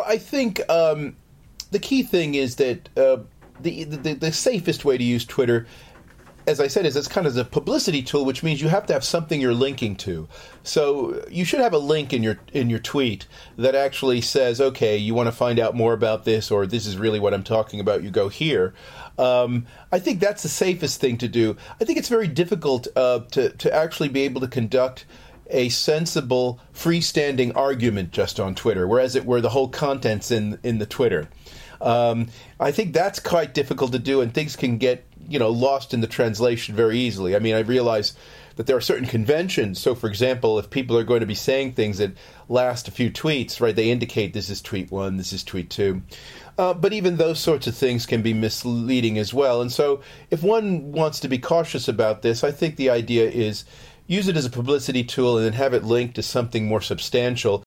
I think the key thing is that the safest way to use Twitter, as I said, is it's kind of a publicity tool, which means you have to have something you're linking to. So you should have a link in your tweet that actually says, okay, you want to find out more about this, or this is really what I'm talking about, you go here. I think that's the safest thing to do. I think it's very difficult to actually be able to conduct a sensible, freestanding argument just on Twitter, whereas it were the whole content's in the Twitter. I think that's quite difficult to do, and things can get lost in the translation very easily. I mean, I realize that there are certain conventions. So, for example, if people are going to be saying things that last a few tweets, right, they indicate this is tweet 1, this is tweet 2. But even those sorts of things can be misleading as well. And so if one wants to be cautious about this, I think the idea is use it as a publicity tool and then have it linked to something more substantial.